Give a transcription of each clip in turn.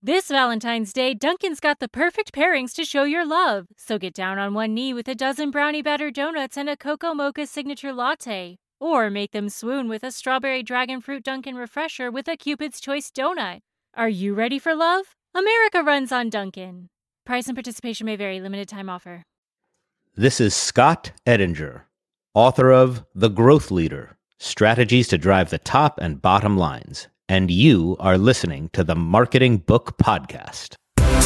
This Valentine's Day, Dunkin's got the perfect pairings to show your love. So get down on one knee with a dozen brownie batter donuts and a cocoa mocha signature latte. Or make them swoon with a strawberry dragon fruit Dunkin' refresher with a Cupid's Choice donut. Are you ready for love? America runs on Dunkin'. Price and participation may vary. Limited time offer. This is Scott Ettinger, author of The Growth Leader, Strategies to Drive the Top and Bottom Lines. And you are listening to the Marketing Book Podcast.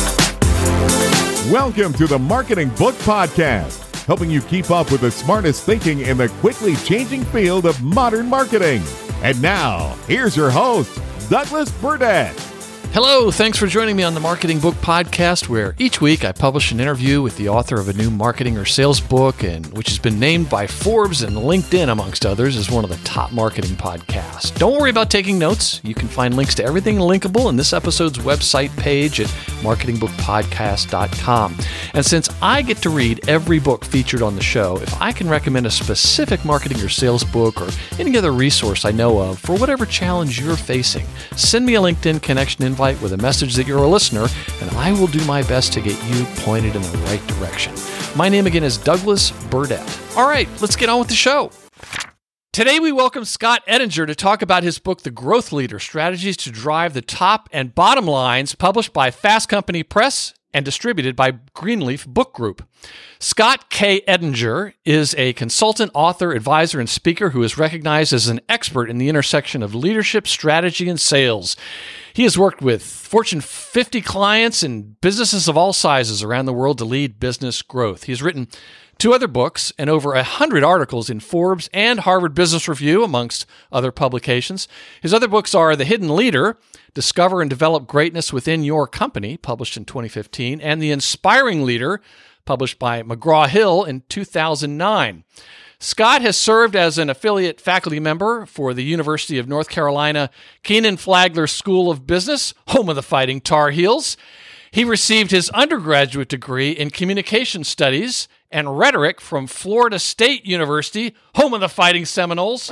Welcome to the Marketing Book Podcast, helping you keep up with the smartest thinking in the quickly changing field of modern marketing. And now, here's your host, Douglas Burdett. Hello, thanks for joining me on the Marketing Book Podcast, where each week I publish an interview with the author of a new marketing or sales book, and which has been named by Forbes and LinkedIn, amongst others, as one of the top marketing podcasts. Don't worry about taking notes. You can find links to everything linkable in this episode's website page at marketingbookpodcast.com. And since I get to read every book featured on the show, if I can recommend a specific marketing or sales book or any other resource I know of for whatever challenge you're facing, send me a LinkedIn connection invite with a message that you're a listener, and I will do my best to get you pointed in the right direction. My name again is Douglas Burdett. All right, let's get on with the show. Today we welcome Scott Ettinger to talk about his book, The Growth Leader, Strategies to Drive the Top and Bottom Lines, published by Fast Company Press and distributed by Greenleaf Book Group. Scott K. Ettinger is a consultant, author, advisor, and speaker who is recognized as an expert in the intersection of leadership, strategy, and sales. He has worked with Fortune 50 clients and businesses of all sizes around the world to lead business growth. He has written 2 other books and over 100 articles in Forbes and Harvard Business Review, amongst other publications. His other books are The Hidden Leader, Discover and Develop Greatness Within Your Company, published in 2015, and The Inspiring Leader, published by McGraw-Hill in 2009. Scott has served as an affiliate faculty member for the University of North Carolina Kenan Flagler School of Business, home of the Fighting Tar Heels. He received his undergraduate degree in communication studies and rhetoric from Florida State University, home of the Fighting Seminoles.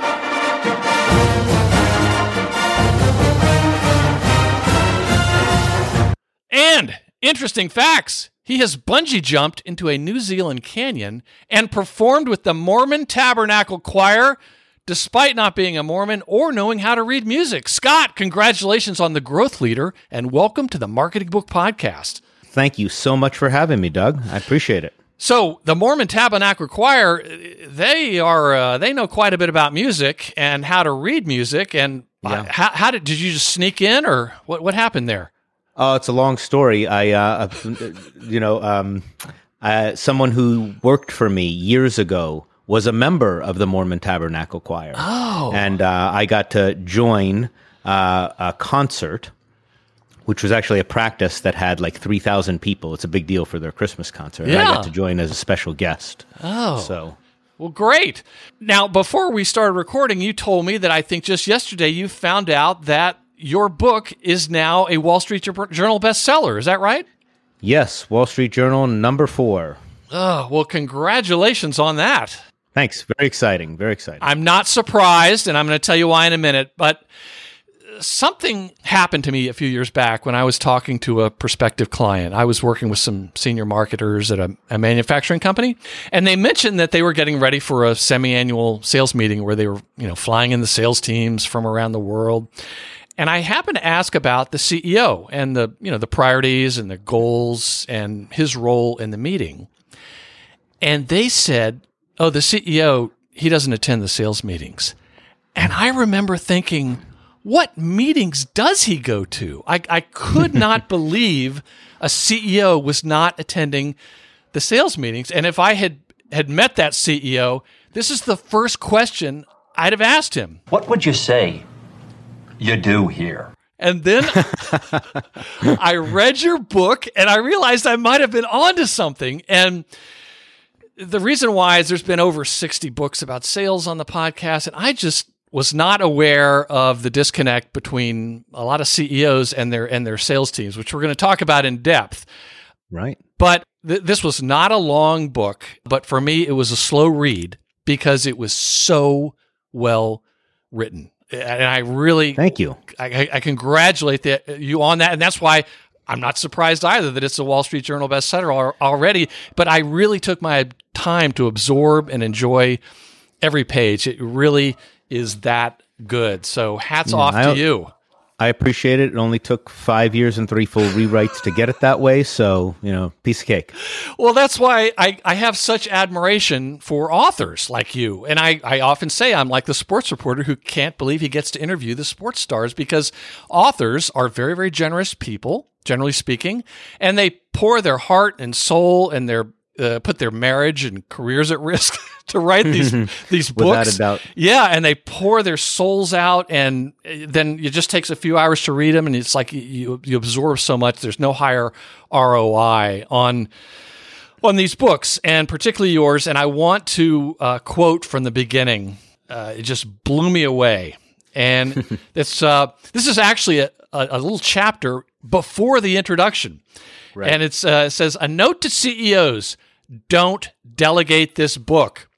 And interesting facts. He has bungee jumped into a New Zealand canyon and performed with the Mormon Tabernacle Choir, despite not being a Mormon or knowing how to read music. Scott, congratulations on The Growth Leader, and welcome to the Marketing Book Podcast. Thank you so much for having me, Doug. I appreciate it. So the Mormon Tabernacle Choir, they know quite a bit about music and how to read music. And how did you just sneak in, or what happened there? Oh, it's a long story. Someone who worked for me years ago was a member of the Mormon Tabernacle Choir. Oh. And I got to join a concert, which was actually a practice that had like 3,000 people. It's a big deal for their Christmas concert. Yeah. And I got to join as a special guest. Oh. So. Well, great. Now, before we started recording, you told me that I think just yesterday you found out that your book is now a Wall Street Journal bestseller. Is that right? Yes, Wall Street Journal number 4. Oh, well, congratulations on that. Thanks. Very exciting. Very exciting. I'm not surprised, and I'm going to tell you why in a minute, but something happened to me a few years back when I was talking to a prospective client. I was working with some senior marketers at a manufacturing company, and they mentioned that they were getting ready for a semi-annual sales meeting where they were, flying in the sales teams from around the world. And I happened to ask about the CEO and the priorities and the goals and his role in the meeting. And they said, oh, the CEO, he doesn't attend the sales meetings. And I remember thinking, what meetings does he go to? I could not believe a CEO was not attending the sales meetings. And if I had met that CEO, this is the first question I'd have asked him. What would you say you do here? And then I read your book and I realized I might have been onto something. And the reason why is there's been over 60 books about sales on the podcast, and I just was not aware of the disconnect between a lot of CEOs and their sales teams, which we're going to talk about in depth. Right. But this was not a long book, but for me, it was a slow read because it was so well written. And I really... Thank you. I congratulate you on that. And that's why I'm not surprised either that it's a Wall Street Journal bestseller already, but I really took my time to absorb and enjoy every page. It really is that good. So hats off to you. I appreciate it. It only took 5 years and 3 full rewrites to get it that way. So, piece of cake. Well, that's why I have such admiration for authors like you. And I often say I'm like the sports reporter who can't believe he gets to interview the sports stars, because authors are very, very generous people, generally speaking, and they pour their heart and soul and their put their marriage and careers at risk to write these books. Without a doubt. Yeah, and they pour their souls out, and then it just takes a few hours to read them, and it's like you absorb so much. There's no higher ROI on these books, and particularly yours. And I want to quote from the beginning. It just blew me away. And this is actually a little chapter before the introduction. Right. And it says, "A note to CEOs, don't delegate this book."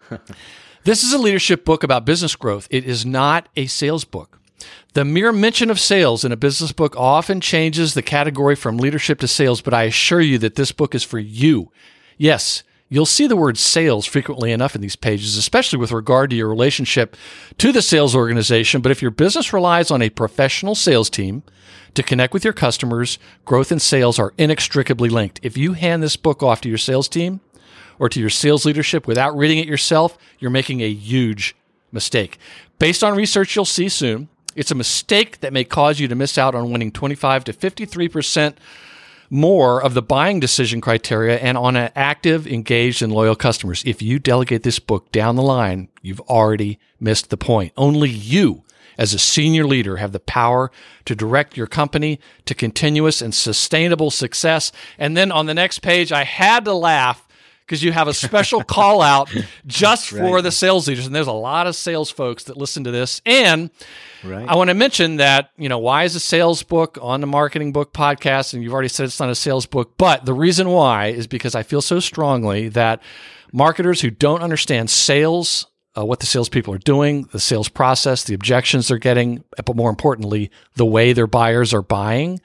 This is a leadership book about business growth. It is not a sales book. The mere mention of sales in a business book often changes the category from leadership to sales, but I assure you that this book is for you. Yes, you'll see the word sales frequently enough in these pages, especially with regard to your relationship to the sales organization. But if your business relies on a professional sales team to connect with your customers, growth and sales are inextricably linked. If you hand this book off to your sales team or to your sales leadership without reading it yourself, you're making a huge mistake. Based on research you'll see soon, it's a mistake that may cause you to miss out on winning 25 to 53% more of the buying decision criteria and on an active, engaged, and loyal customers. If you delegate this book down the line, you've already missed the point. Only you, as a senior leader, have the power to direct your company to continuous and sustainable success. And then on the next page, I had to laugh because you have a special call out just for the sales leaders. And there's a lot of sales folks that listen to this. And I want to mention that, why is a sales book on the Marketing Book Podcast? And you've already said it's not a sales book, but the reason why is because I feel so strongly that marketers who don't understand sales, what the salespeople are doing, the sales process, the objections they're getting, but more importantly, the way their buyers are buying,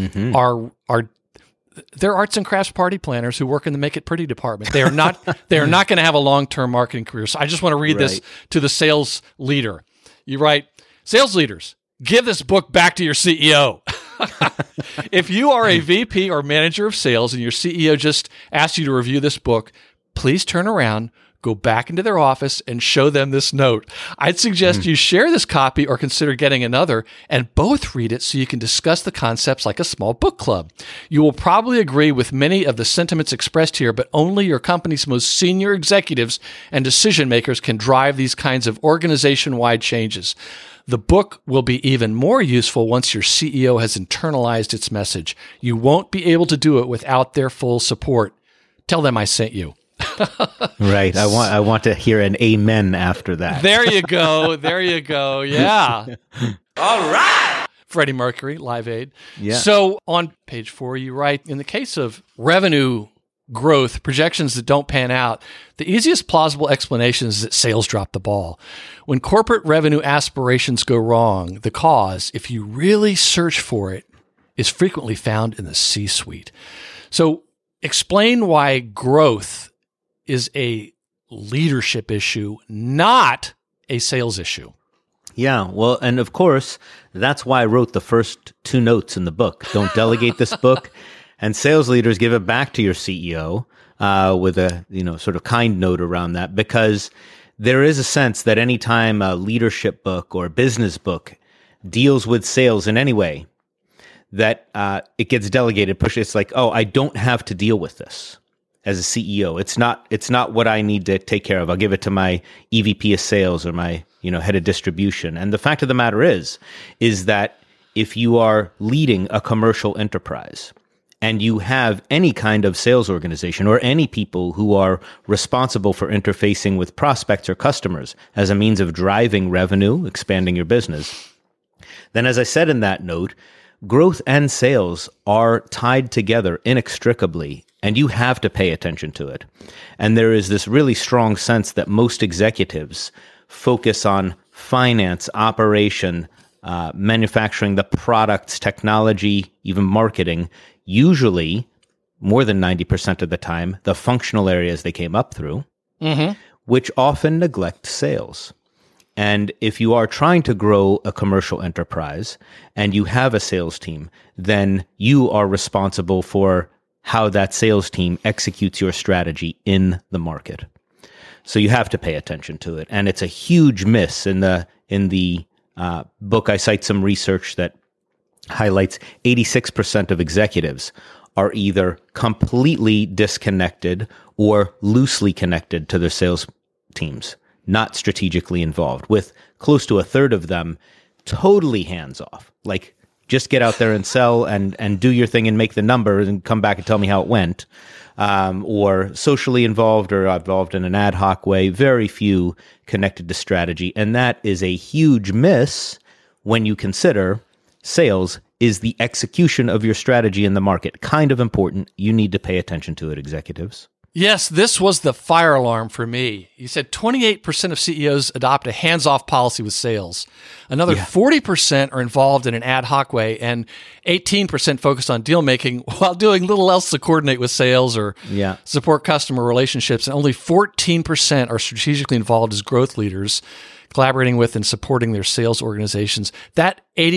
they're arts and crafts party planners who work in the Make It Pretty department. They are not going to have a long-term marketing career. So I just want to read this to the sales leader. You write, "Sales leaders, give this book back to your CEO." If you are a VP or manager of sales and your CEO just asked you to review this book, please turn around, go back into their office, and show them this note. I'd suggest you share this copy or consider getting another and both read it so you can discuss the concepts like a small book club. You will probably agree with many of the sentiments expressed here, but only your company's most senior executives and decision makers can drive these kinds of organization-wide changes. The book will be even more useful once your CEO has internalized its message. You won't be able to do it without their full support. Tell them I sent you. Right. I want to hear an amen after that. There you go. There you go. Yeah. All right. Freddie Mercury, Live Aid. Yeah. So on page 4, you write, in the case of revenue growth projections that don't pan out, the easiest plausible explanation is that sales dropped the ball. When corporate revenue aspirations go wrong, the cause, if you really search for it, is frequently found in the C-suite. So explain why growth is a leadership issue, not a sales issue. Yeah, well, and of course, that's why I wrote the first 2 notes in the book. Don't delegate this book, and sales leaders, give it back to your CEO with a sort of kind note around that, because there is a sense that anytime a leadership book or a business book deals with sales in any way, that it gets delegated, pushed. It's like, oh, I don't have to deal with this as a CEO. It's not what I need to take care of. I'll give it to my EVP of sales or my head of distribution. And the fact of the matter is that if you are leading a commercial enterprise and you have any kind of sales organization or any people who are responsible for interfacing with prospects or customers as a means of driving revenue, expanding your business, then as I said in that note, growth and sales are tied together inextricably, and you have to pay attention to it. And there is this really strong sense that most executives focus on finance, operation, manufacturing, the products, technology, even marketing, usually more than 90% of the time, the functional areas they came up through, which often neglect sales. And if you are trying to grow a commercial enterprise and you have a sales team, then you are responsible for how that sales team executes your strategy in the market. So you have to pay attention to it. And it's a huge miss. In the book, I cite some research that highlights 86% of executives are either completely disconnected or loosely connected to their sales teams, not strategically involved, with close to a third of them totally hands off. Like, just get out there and sell and do your thing and make the number and come back and tell me how it went. Or socially involved or involved in an ad hoc way, very few connected to strategy. And that is a huge miss when you consider sales is the execution of your strategy in the market. Kind of important. You need to pay attention to it, executives. Yes, this was the fire alarm for me. You said 28% of CEOs adopt a hands-off policy with sales. Another 40% are involved in an ad hoc way, and 18% focus on deal making while doing little else to coordinate with sales or support customer relationships. And only 14% are strategically involved as growth leaders, collaborating with and supporting their sales organizations. That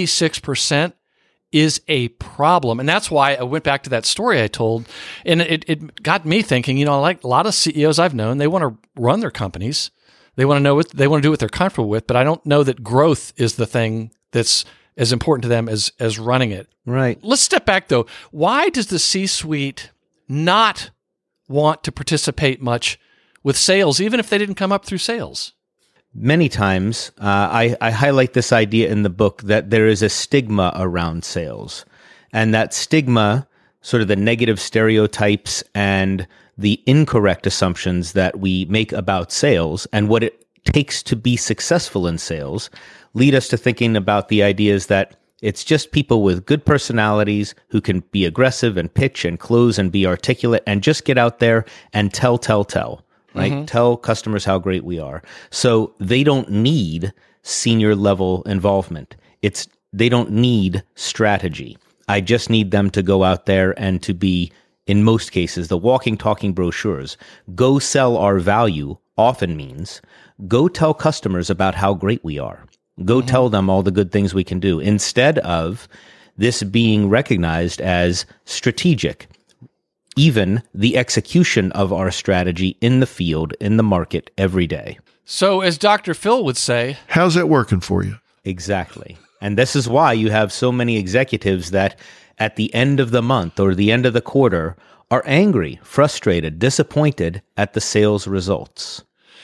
86% is a problem. And that's why I went back to that story I told. And it got me thinking, like a lot of CEOs I've known, they want to run their companies. They want to know what they want to do what they're comfortable with, but I don't know that growth is the thing that's as important to them as running it. Right. Let's step back though. Why does the C-suite not want to participate much with sales, even if they didn't come up through sales? Many times, I highlight this idea in the book that there is a stigma around sales. And that stigma, sort of the negative stereotypes and the incorrect assumptions that we make about sales and what it takes to be successful in sales, lead us to thinking about the ideas that it's just people with good personalities who can be aggressive and pitch and close and be articulate and just get out there and tell. Right? Tell customers how great we are. So they don't need senior level involvement. They don't need strategy. I just need them to go out there and to be, in most cases, the walking, talking brochures. Go sell our value often means go tell customers about how great we are. Go tell them all the good things we can do, instead of this being recognized as strategic. Even the execution of our strategy in the field, in the market, every day. So as Dr. Phil would say, how's that working for you? Exactly. And this is why you have so many executives that at the end of the month or the end of the quarter are angry, frustrated, disappointed at the sales results.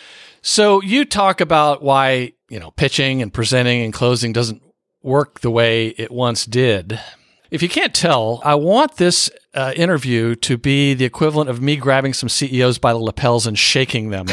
So you talk about why, pitching and presenting and closing doesn't work the way it once did. If you can't tell, I want this interview to be the equivalent of me grabbing some CEOs by the lapels and shaking them.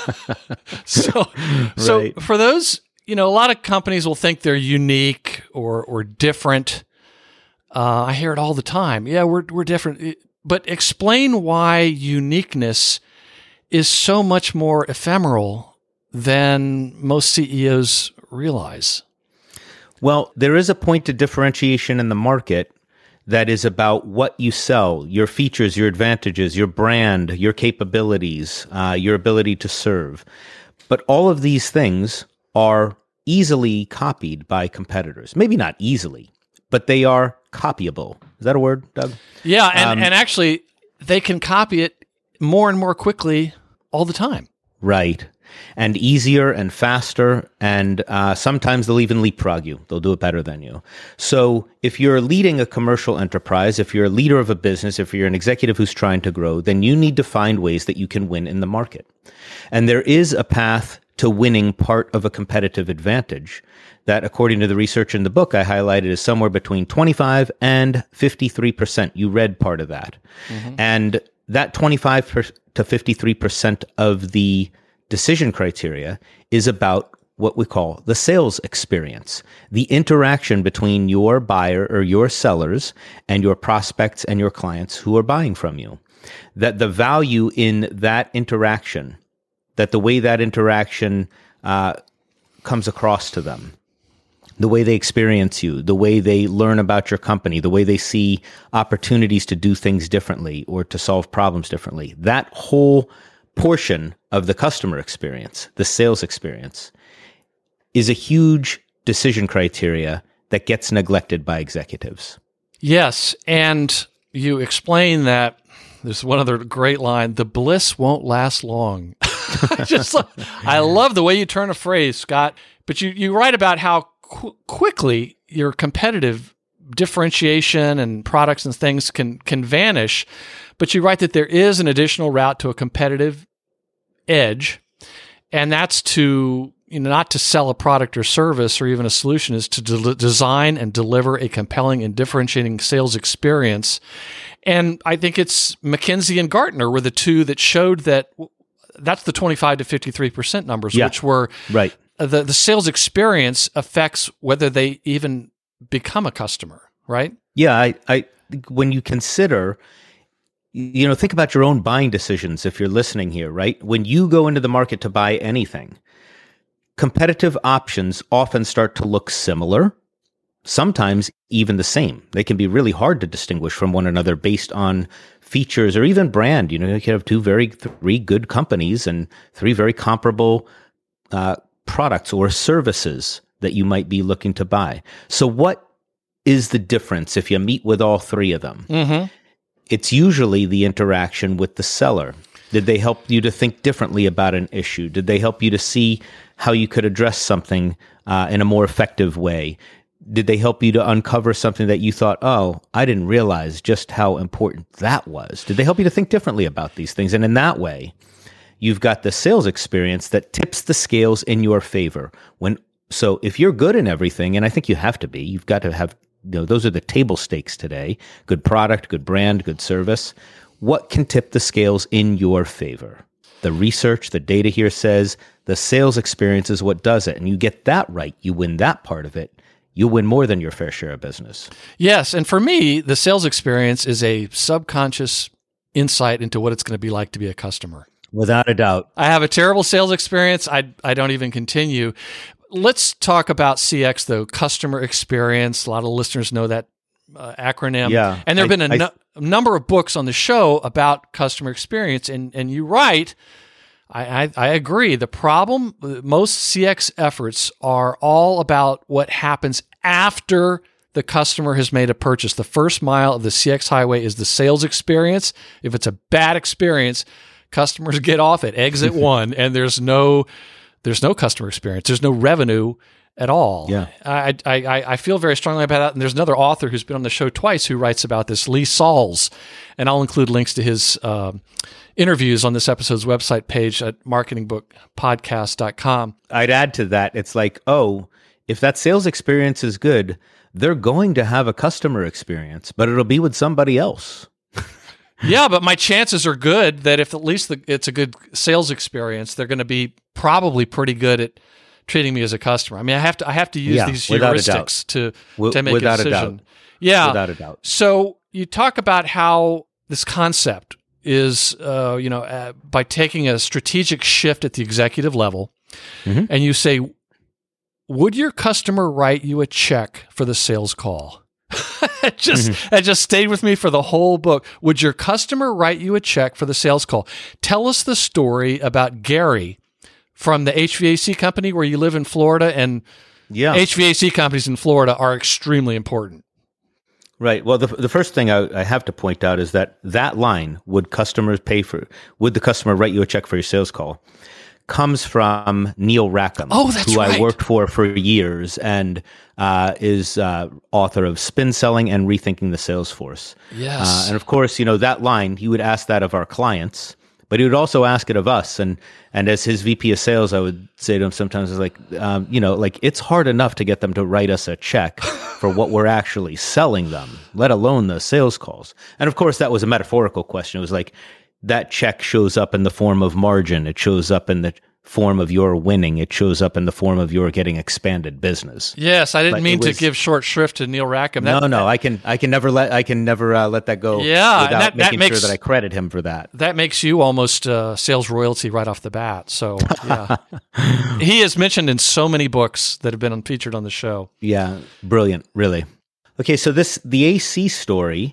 So for those, a lot of companies will think they're unique or different. I hear it all the time. Yeah, we're different. But explain why uniqueness is so much more ephemeral than most CEOs realize. Well, there is a point of differentiation in the market that is about what you sell, your features, your advantages, your brand, your capabilities, your ability to serve. But all of these things are easily copied by competitors. Maybe not easily, but they are copyable. Is that a word, Doug? Yeah, and actually, they can copy it more and more quickly all the time. Right. And easier and faster, and sometimes they'll even leapfrog you. They'll do it better than you. So if you're leading a commercial enterprise, if you're a leader of a business, if you're an executive who's trying to grow, then you need to find ways that you can win in the market. And there is a path to winning part of a competitive advantage that, according to the research in the book I highlighted, is somewhere between 25 and 53%. You read part of that. And that 25 to 53% of the decision criteria is about what we call the sales experience, the interaction between your buyer or your sellers and your prospects and your clients who are buying from you. That the value in that interaction, that the way that interaction comes across to them, the way they experience you, the way they learn about your company, the way they see opportunities to do things differently or to solve problems differently. That whole portion of the customer experience, the sales experience, is a huge decision criteria that gets neglected by executives. Yes, and you explain that, there's one other great line, the bliss won't last long. I love the way you turn a phrase, Scott, but you write about how quickly your competitive differentiation and products and things can vanish, but you write that there is an additional route to a competitive edge, and that's to not to sell a product or service or even a solution, is to design and deliver a compelling and differentiating sales experience. And I think it's McKinsey and Gartner were the two that showed that that's the 25 to 53% numbers, which were right. The sales experience affects whether they even become a customer, right? Yeah, I when you consider, think about your own buying decisions if you're listening here, right? When you go into the market to buy anything, competitive options often start to look similar, sometimes even the same. They can be really hard to distinguish from one another based on features or even brand. You can have three good companies and three very comparable products or services that you might be looking to buy. So what is the difference if you meet with all three of them? Mm-hmm. It's usually the interaction with the seller. Did they help you to think differently about an issue? Did they help you to see how you could address something in a more effective way? Did they help you to uncover something that you thought, oh, I didn't realize just how important that was? Did they help you to think differently about these things? And in that way, you've got the sales experience that tips the scales in your favor. So if you're good in everything, and I think you have to be, you've got to have, those are the table stakes today, good product, good brand, good service. What can tip the scales in your favor? The research, the data here says the sales experience is what does it. And you get that right, you win that part of it, you win more than your fair share of business. Yes, and for me, the sales experience is a subconscious insight into what it's going to be like to be a customer. Without a doubt. I have a terrible sales experience. I don't even continue. Let's talk about CX, though, customer experience. A lot of listeners know that acronym. Yeah. And there have been a number of books on the show about customer experience. And you write, I agree. The problem, most CX efforts are all about what happens after the customer has made a purchase. The first mile of the CX highway is the sales experience. If it's a bad experience, customers get off at exit one, and there's no customer experience. There's no revenue at all. Yeah. I feel very strongly about that. And there's another author who's been on the show twice who writes about this, Lee Salz, and I'll include links to his interviews on this episode's website page at marketingbookpodcast.com. I'd add to that, it's like, if that sales experience is good, they're going to have a customer experience, but it'll be with somebody else. Yeah, but my chances are good that if at least it's a good sales experience, they're going to be probably pretty good at treating me as a customer. I mean, I have to use these heuristics to make a decision. Yeah, without a doubt. So you talk about how this concept is, by taking a strategic shift at the executive level, mm-hmm. and you say, would your customer write you a check for the sales call? It just stayed with me for the whole book. Would your customer write you a check for the sales call? Tell us the story about Gary from the HVAC company where you live in Florida, and HVAC companies in Florida are extremely important. Right. Well, the first thing I have to point out is that line, would the customer write you a check for your sales call, comes from Neil Rackham, who I worked for years, and is author of Spin Selling and Rethinking the Sales Force. Yes. And of course, that line, he would ask that of our clients, but he would also ask it of us. And as his VP of sales, I would say to him sometimes, it's hard enough to get them to write us a check for what we're actually selling them, let alone the sales calls. And of course, that was a metaphorical question. It was like, that check shows up in the form of margin. It shows up in the form of your winning. It shows up in the form of your getting expanded business. Yes, I didn't mean to give short shrift to Neil Rackham. I can never let that go. Yeah, without making sure that I credit him for that. That makes you almost sales royalty right off the bat. So yeah, he is mentioned in so many books that have been featured on the show. Yeah, brilliant, really. Okay, so the AC story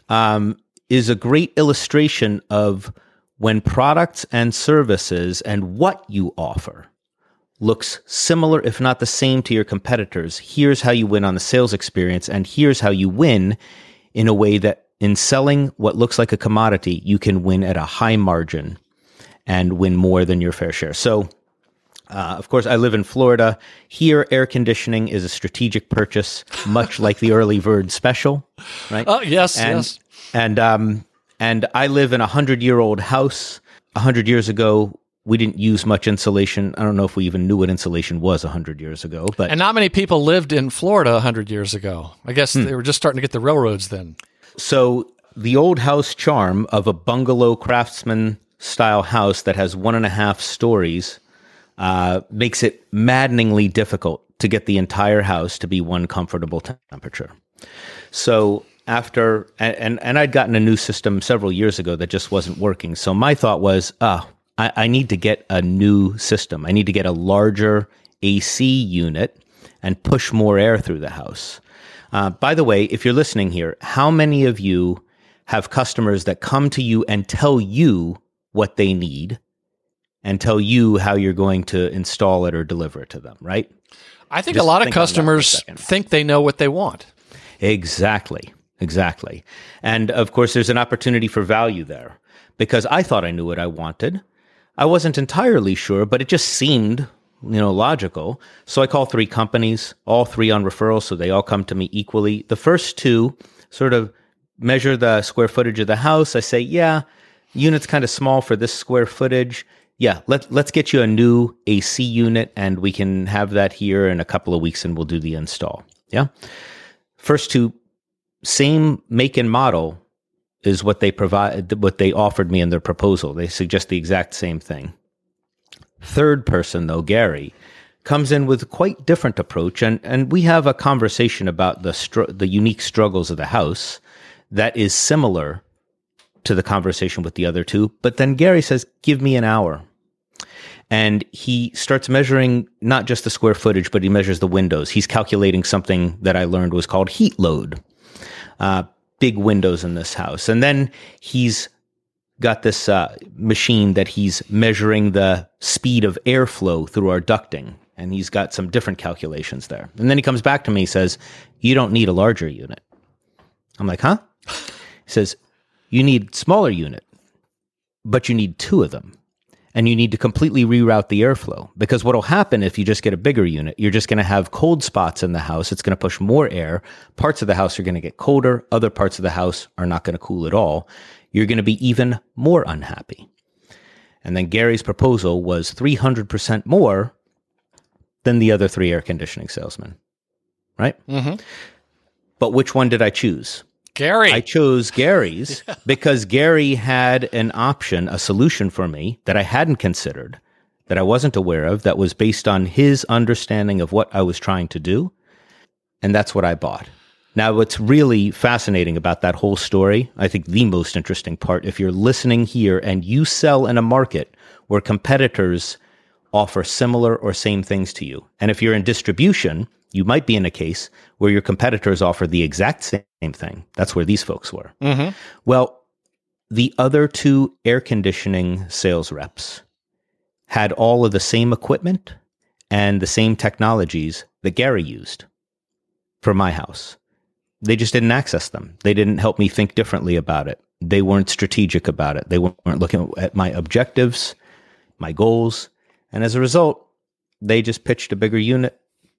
is a great illustration of when products and services and what you offer looks similar, if not the same, to your competitors. Here's how you win on the sales experience, and here's how you win in a way that in selling what looks like a commodity, you can win at a high margin and win more than your fair share. So, of course, I live in Florida. Here, air conditioning is a strategic purchase, much like the early Verd special, right? Oh, yes, yes. And I live in a 100-year-old house. 100 years ago, we didn't use much insulation. I don't know if we even knew what insulation was 100 years ago. And not many people lived in Florida 100 years ago. I guess they were just starting to get the railroads then. So the old house charm of a bungalow craftsman-style house that has 1.5 stories makes it maddeningly difficult to get the entire house to be one comfortable temperature. So after, and I'd gotten a new system several years ago that just wasn't working. So my thought was, I need to get a new system. I need to get a larger AC unit and push more air through the house. By the way, if you're listening here, how many of you have customers that come to you and tell you what they need and tell you how you're going to install it or deliver it to them, right? I think a lot of customers think they know what they want. Exactly. And of course, there's an opportunity for value there because I thought I knew what I wanted. I wasn't entirely sure, but it just seemed, logical. So I call 3 companies, all 3 on referral, so they all come to me equally. The first 2 sort of measure the square footage of the house. I say, yeah, unit's kind of small for this square footage. Yeah, let's get you a new AC unit, and we can have that here in a couple of weeks, and we'll do the install. Yeah, first 2. Same make and model is what they provide, what they offered me in their proposal. They suggest the exact same thing. Third person, though, Gary, comes in with a quite different approach, and we have a conversation about the unique struggles of the house that is similar to the conversation with the other 2. But then Gary says, give me an hour. And he starts measuring not just the square footage, but he measures the windows. He's calculating something that I learned was called heat load. Big windows in this house. And then he's got this machine that he's measuring the speed of airflow through our ducting. And he's got some different calculations there. And then he comes back to me and says, you don't need a larger unit. I'm like, huh? He says, you need smaller unit, but you need 2 of them. And you need to completely reroute the airflow, because what will happen if you just get a bigger unit, you're just going to have cold spots in the house. It's going to push more air. Parts of the house are going to get colder. Other parts of the house are not going to cool at all. You're going to be even more unhappy. And then Gary's proposal was 300% more than the other 3 air conditioning salesmen, right? Mm-hmm. But which one did I choose? Gary. I chose Gary's because Gary had an option, a solution for me that I hadn't considered, that I wasn't aware of, that was based on his understanding of what I was trying to do. And that's what I bought. Now, what's really fascinating about that whole story, I think the most interesting part, if you're listening here and you sell in a market where competitors offer similar or same things to you, and if you're in distribution, you might be in a case where your competitors offer the exact same thing. That's where these folks were. Mm-hmm. Well, the other 2 air conditioning sales reps had all of the same equipment and the same technologies that Gary used for my house. They just didn't access them. They didn't help me think differently about it. They weren't strategic about it. They weren't looking at my objectives, my goals. And as a result, they just pitched a bigger unit.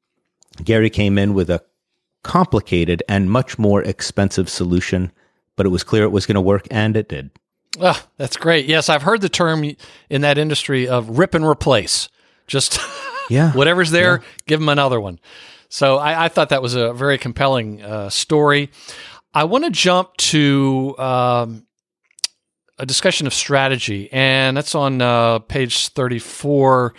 Gary came in with a complicated and much more expensive solution, but it was clear it was going to work, and it did. Oh, that's great. Yes, I've heard the term in that industry of rip and replace. Just whatever's there, give them another one. So I thought that was a very compelling story. I want to jump to a a discussion of strategy, and that's on page 34.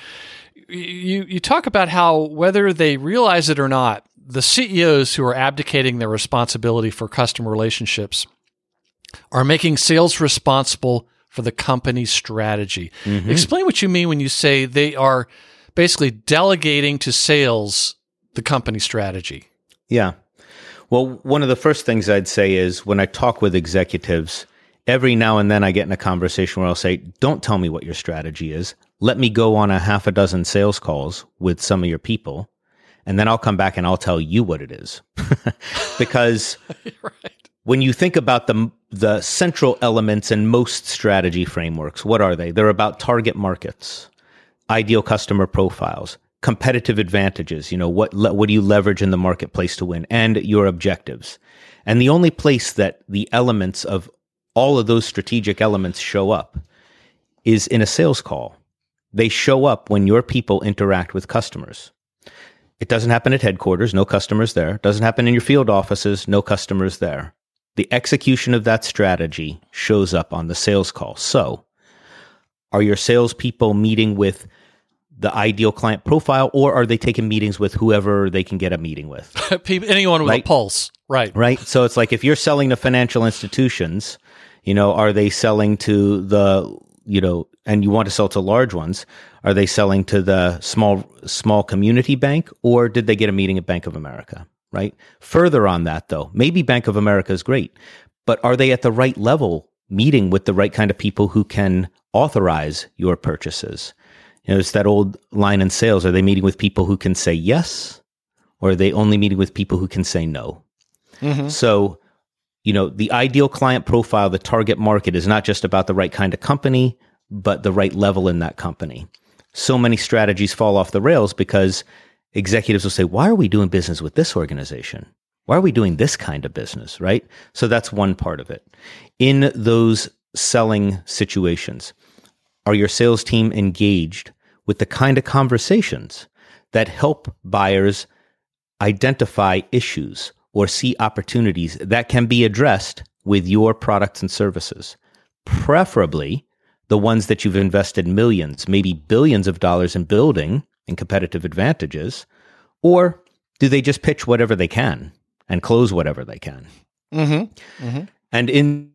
You talk about how whether they realize it or not, the CEOs who are abdicating their responsibility for customer relationships are making sales responsible for the company's strategy. Mm-hmm. Explain what you mean when you say they are basically delegating to sales the company strategy. Yeah. Well, one of the first things I'd say is when I talk with executives, every now and then I get in a conversation where I'll say, don't tell me what your strategy is. Let me go on a half a dozen sales calls with some of your people, and then I'll come back and I'll tell you what it is. Because right. When you think about the central elements in most strategy frameworks, what are they? They're about target markets, ideal customer profiles, competitive advantages, what do you leverage in the marketplace to win, and your objectives. And the only place that the elements of all of those strategic elements show up is in a sales call. They show up when your people interact with customers. It doesn't happen at headquarters, no customers there. It doesn't happen in your field offices, no customers there. The execution of that strategy shows up on the sales call. So, are your salespeople meeting with the ideal client profile, or are they taking meetings with whoever they can get a meeting with? Anyone with a pulse, right? Right. So it's like if you're selling to financial institutions, are they selling to the, and you want to sell to large ones, are they selling to the small community bank, or did they get a meeting at Bank of America? Right. Further on that, though, maybe Bank of America is great, but are they at the right level meeting with the right kind of people who can authorize your purchases? It's that old line in sales. Are they meeting with people who can say yes, or are they only meeting with people who can say no? Mm-hmm. So, the ideal client profile, the target market, is not just about the right kind of company, but the right level in that company. So many strategies fall off the rails because executives will say, why are we doing business with this organization? Why are we doing this kind of business, right? So that's one part of it. In those selling situations, are your sales team engaged with the kind of conversations that help buyers identify issues or see opportunities that can be addressed with your products and services? Preferably the ones that you've invested millions, maybe billions of dollars in building in competitive advantages, or do they just pitch whatever they can and close whatever they can? Mm-hmm. Mm-hmm. And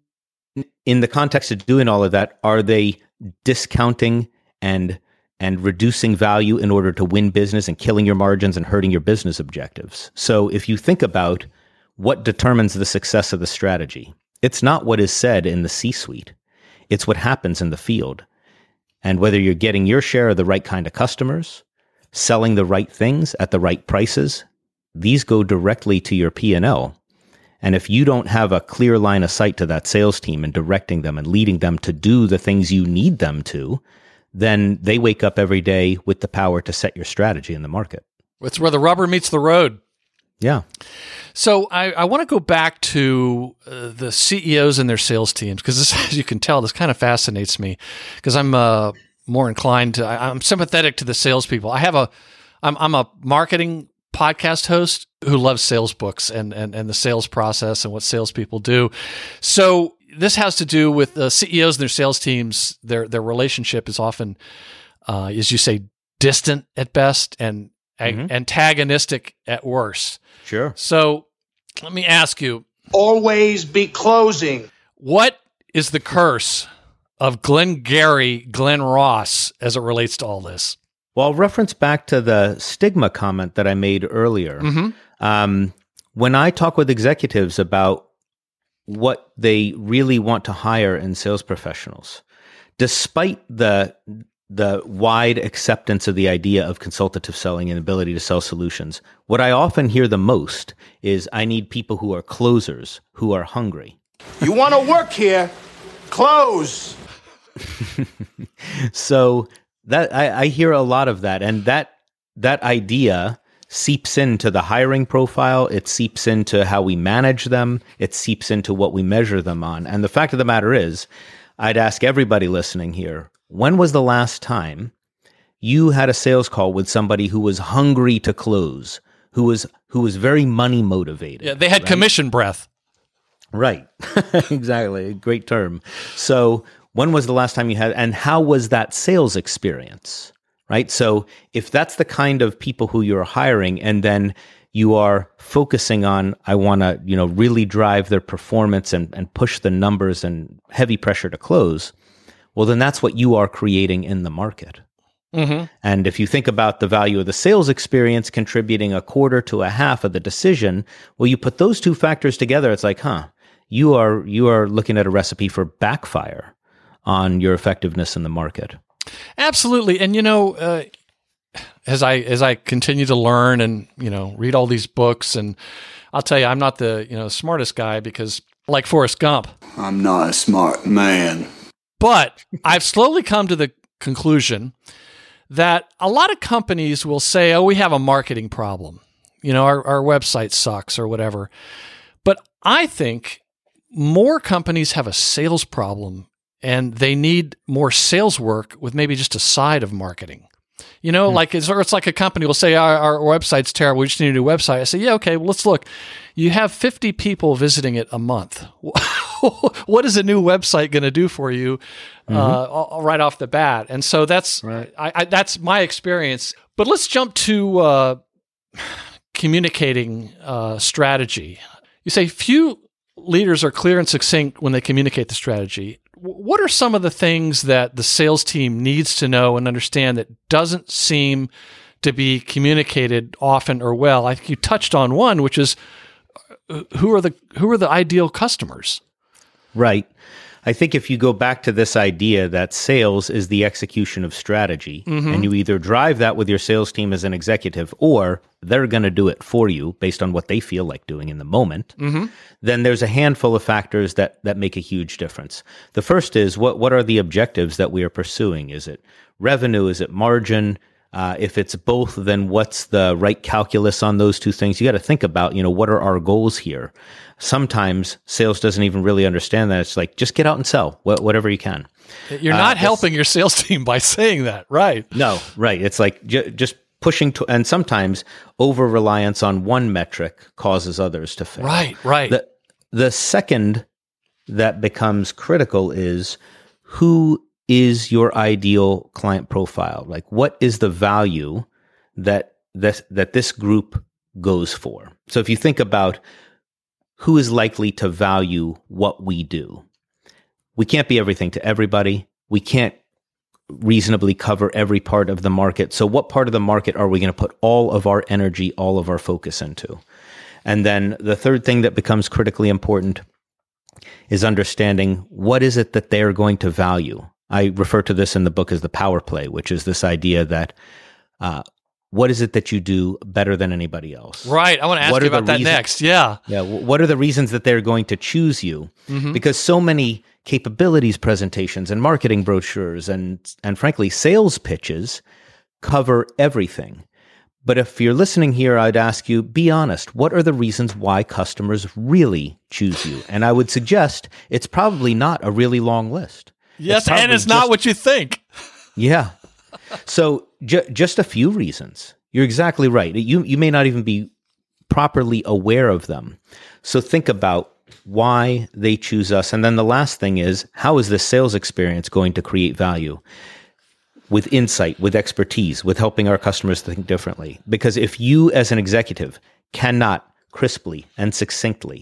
in the context of doing all of that, are they discounting and reducing value in order to win business and killing your margins and hurting your business objectives? So if you think about what determines the success of the strategy, it's not what is said in the C-suite. It's what happens in the field. And whether you're getting your share of the right kind of customers, selling the right things at the right prices, these go directly to your P&L. And if you don't have a clear line of sight to that sales team and directing them and leading them to do the things you need them to, then they wake up every day with the power to set your strategy in the market. It's where the rubber meets the road. Yeah. So I want to go back to the CEOs and their sales teams, because this, as you can tell, this kind of fascinates me, because I'm more inclined to, I'm sympathetic to the salespeople. I'm a marketing podcast host who loves sales books and the sales process and what salespeople do. So this has to do with the CEOs and their sales teams. Their relationship is often, as you say, distant at best and antagonistic at worst. Sure. So let me ask you. Always be closing. What is the curse of Glengarry Glen Ross as it relates to all this? Well, I'll reference back to the stigma comment that I made earlier. Mm-hmm. When I talk with executives about what they really want to hire in sales professionals, despite the wide acceptance of the idea of consultative selling and ability to sell solutions, what I often hear the most is, I need people who are closers, who are hungry. You want to work here? Close. So that I hear a lot of that, and that idea seeps into the hiring profile. It seeps into how we manage them. It seeps into what we measure them on. And the fact of the matter is, I'd ask everybody listening here, when was the last time you had a sales call with somebody who was hungry to close, who was very money motivated? Yeah, they had commission breath. Right. Exactly. Great term. So When was the last time you had, and how was that sales experience, right? So if that's the kind of people who you're hiring, and then you are focusing on, I want to, really drive their performance and push the numbers and heavy pressure to close, well, then that's what you are creating in the market. Mm-hmm. And if you think about the value of the sales experience contributing a quarter to a half of the decision, well, you put those two factors together, it's like, you are looking at a recipe for backfire on your effectiveness in the market. Absolutely. And, as I continue to learn and, read all these books, and I'll tell you, I'm not the, smartest guy because, like Forrest Gump, I'm not a smart man. But I've slowly come to the conclusion that a lot of companies will say, oh, we have a marketing problem. Our website sucks or whatever. But I think more companies have a sales problem, and they need more sales work with maybe just a side of marketing. Like it's like a company will say, our website's terrible, we just need a new website. I say, yeah, okay, well, let's look. You have 50 people visiting it a month. What is a new website going to do for you right off the bat? And so that's right. That's my experience. But let's jump to communicating strategy. You say few leaders are clear and succinct when they communicate the strategy. What are some of the things that the sales team needs to know and understand that doesn't seem to be communicated often or well? I think you touched on one, which is who are the ideal customers? Right. I think if you go back to this idea that sales is the execution of strategy, and you either drive that with your sales team as an executive, or they're going to do it for you based on what they feel like doing in the moment, then there's a handful of factors that make a huge difference. The first is, what are the objectives that we are pursuing? Is it revenue? Is it margin? If it's both, then what's the right calculus on those two things? You got to think about, what are our goals here? Sometimes sales doesn't even really understand that. It's like, just get out and sell whatever you can. You're not helping your sales team by saying that, right? No, right. It's like just pushing to, and sometimes over-reliance on one metric causes others to fail. Right. The second that becomes critical is, who is your ideal client profile? Like, what is the value that this group goes for? So if you think about who is likely to value what we do, we can't be everything to everybody. We can't reasonably cover every part of the market. So what part of the market are we going to put all of our energy, all of our focus into? And then the third thing that becomes critically important is understanding, what is it that they're going to value? I refer to this in the book as the power play, which is this idea that what is it that you do better than anybody else? Right. I want to ask you about that next. Yeah. Yeah. What are the reasons that they're going to choose you? Because so many capabilities presentations and marketing brochures and frankly, sales pitches cover everything. But if you're listening here, I'd ask you, be honest. What are the reasons why customers really choose you? And I would suggest it's probably not a really long list. Yes, and it's not what you think. Yeah. So just a few reasons. You're exactly right. You may not even be properly aware of them. So think about why they choose us. And then the last thing is, how is the sales experience going to create value? With insight, with expertise, with helping our customers think differently. Because if you as an executive cannot crisply and succinctly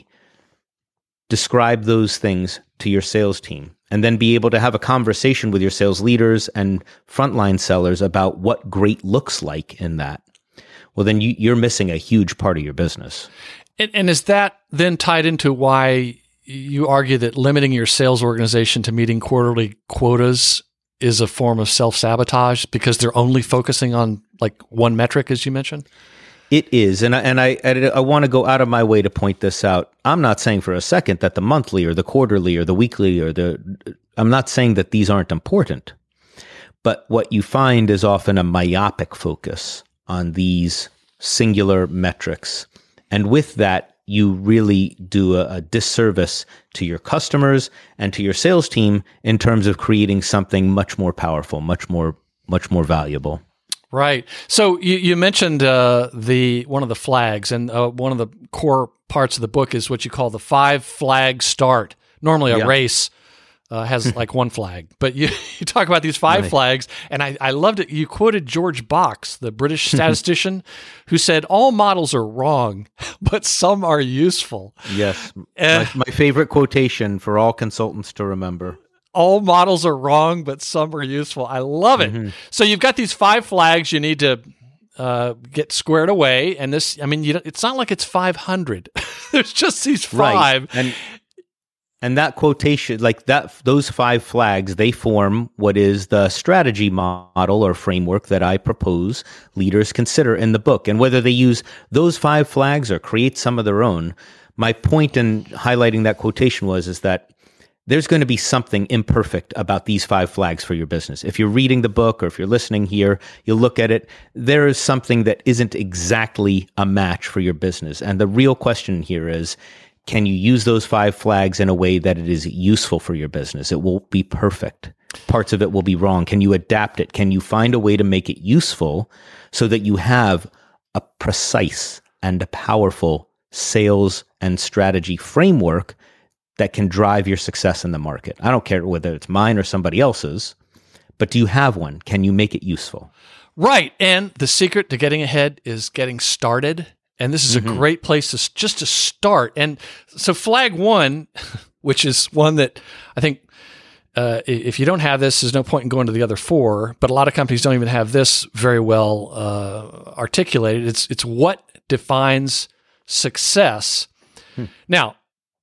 describe those things to your sales team, and then be able to have a conversation with your sales leaders and frontline sellers about what great looks like in that, well, then you're missing a huge part of your business. And is that then tied into why you argue that limiting your sales organization to meeting quarterly quotas is a form of self-sabotage because they're only focusing on like one metric, as you mentioned? It is, and I want to go out of my way to point this out. I'm not saying for a second that the monthly or the quarterly or the weekly I'm not saying that these aren't important. But what you find is often a myopic focus on these singular metrics. And with that, you really do a disservice to your customers and to your sales team in terms of creating something much more powerful, much more valuable. Right. So you mentioned one of the flags, and one of the core parts of the book is what you call the 5 flag start. Normally a race has like one flag. But you talk about these 5 flags, and I loved it. You quoted George Box, the British statistician, who said, all models are wrong, but some are useful. Yes. My favorite quotation for all consultants to remember. All models are wrong, but some are useful. I love it. Mm-hmm. So you've got these 5 flags you need to get squared away. And this, I mean, it's not like it's 500. There's just these 5. Right. And that quotation, like that, those 5 flags, they form what is the strategy model or framework that I propose leaders consider in the book. And whether they use those 5 flags or create some of their own, my point in highlighting that quotation is that there's going to be something imperfect about these 5 flags for your business. If you're reading the book or if you're listening here, you'll look at it. There is something that isn't exactly a match for your business. And the real question here is, can you use those 5 flags in a way that it is useful for your business? It won't be perfect. Parts of it will be wrong. Can you adapt it? Can you find a way to make it useful so that you have a precise and a powerful sales and strategy framework that can drive your success in the market? I don't care whether it's mine or somebody else's, but do you have one? Can you make it useful? Right. And the secret to getting ahead is getting started. And this is a great place to start. And so flag 1, which is one that I think if you don't have this, there's no point in going to the other 4. But a lot of companies don't even have this very well articulated. It's what defines success. Now,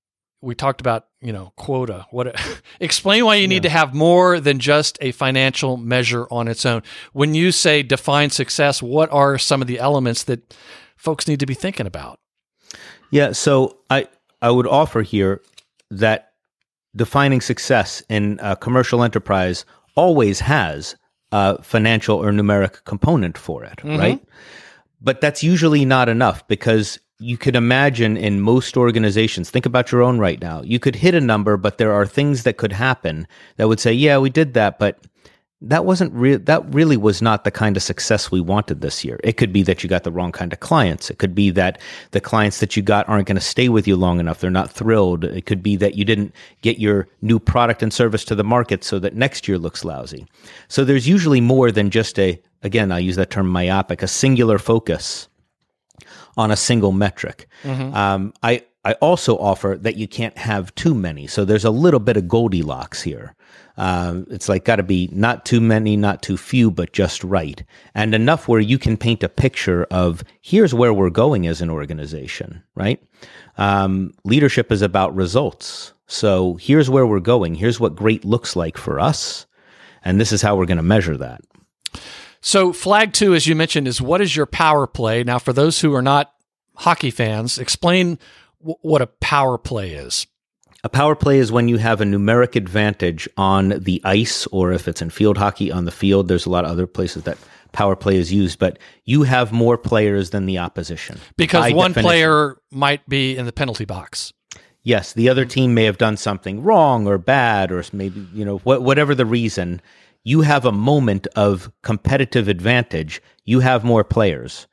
we talked about quota. Explain why you need to have more than just a financial measure on its own. When you say define success, what are some of the elements that folks need to be thinking about? Yeah, so I would offer here that defining success in a commercial enterprise always has a financial or numeric component for it, right? But that's usually not enough, because you could imagine in most organizations, think about your own right now, you could hit a number, but there are things that could happen that would say, yeah, we did that, but that really was not the kind of success we wanted this year. It could be that you got the wrong kind of clients. It could be that the clients that you got aren't going to stay with you long enough. They're not thrilled. It could be that you didn't get your new product and service to the market so that next year looks lousy. So there's usually more than just again, I'll use that term myopic, a singular focus on a single metric. I also offer that you can't have too many. So there's a little bit of Goldilocks here. It's like got to be not too many, not too few, but just right. And enough where you can paint a picture of here's where we're going as an organization, right? Leadership is about results. So here's where we're going. Here's what great looks like for us. And this is how we're going to measure that. So flag 2, as you mentioned, is what is your power play? Now, for those who are not hockey fans, explain what a power play is. A power play is when you have a numeric advantage on the ice, or if it's in field hockey, on the field. There's a lot of other places that power play is used, but you have more players than the opposition. Because one player might be in the penalty box. Yes, the other team may have done something wrong or bad, or maybe, whatever the reason. You have a moment of competitive advantage. You have more players.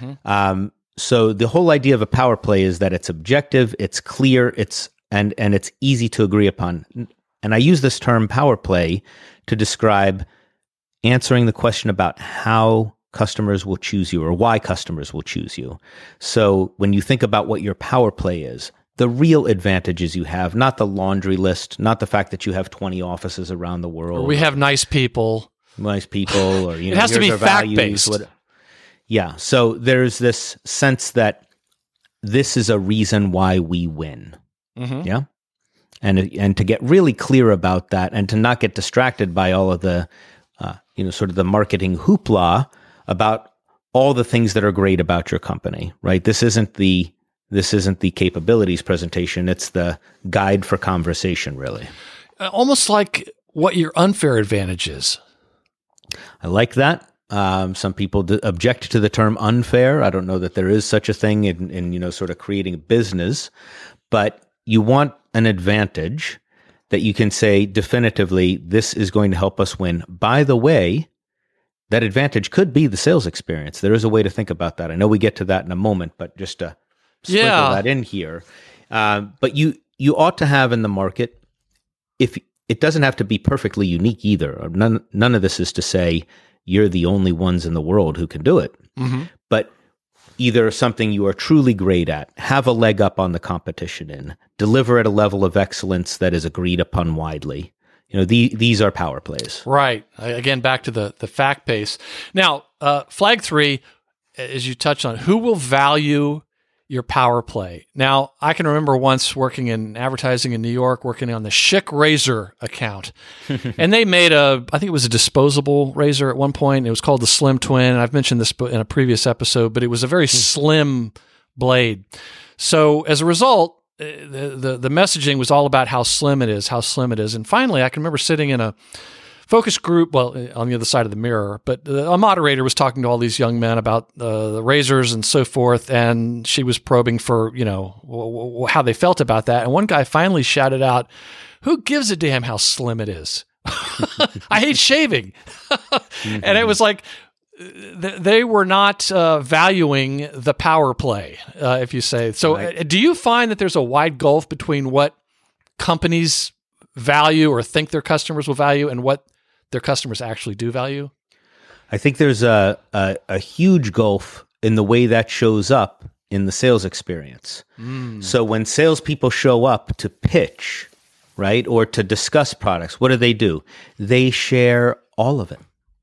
So the whole idea of a power play is that it's objective, it's clear, and it's easy to agree upon. And I use this term power play to describe answering the question about how customers will choose you or why customers will choose you. So when you think about what your power play is, the real advantages you have, not the laundry list, not the fact that you have 20 offices around the world. Or we have nice people. Or it has to be fact-based. Yeah. So there's this sense that this is a reason why we win. Yeah. And to get really clear about that, and to not get distracted by all of the, sort of the marketing hoopla about all the things that are great about your company, right? This isn't the capabilities presentation. It's the guide for conversation, really. Almost like what your unfair advantage is. I like that. Some people object to the term unfair. I don't know that there is such a thing in sort of creating a business, but you want an advantage that you can say definitively, this is going to help us win. By the way, that advantage could be the sales experience. There is a way to think about that. I know we get to that in a moment, but just to sprinkle that in here. But you ought to have in the market, if it doesn't have to be perfectly unique either. None of this is to say you're the only ones in the world who can do it. But either something you are truly great at, have a leg up on the competition in, deliver at a level of excellence that is agreed upon widely. These are power plays. Right. Again, back to the fact base. Now, flag 3, as you touched on, who will value your power play? Now, I can remember once working in advertising in New York, working on the Schick razor account. And they made I think it was a disposable razor at one point. It was called the Slim Twin. I've mentioned this in a previous episode, but it was a very slim blade. So as a result, the messaging was all about how slim it is. And finally, I can remember sitting in a focus group, well, on the other side of the mirror, but a moderator was talking to all these young men about the razors and so forth, and she was probing for, how they felt about that. And one guy finally shouted out, "Who gives a damn how slim it is? I hate shaving." And it was like, they were not valuing the power play, if you say. So right. Do you find that there's a wide gulf between what companies value or think their customers will value and what their customers actually do value? I think there's a huge gulf in the way that shows up in the sales experience. So when salespeople show up to pitch, right, or to discuss products, what do? They share all of it.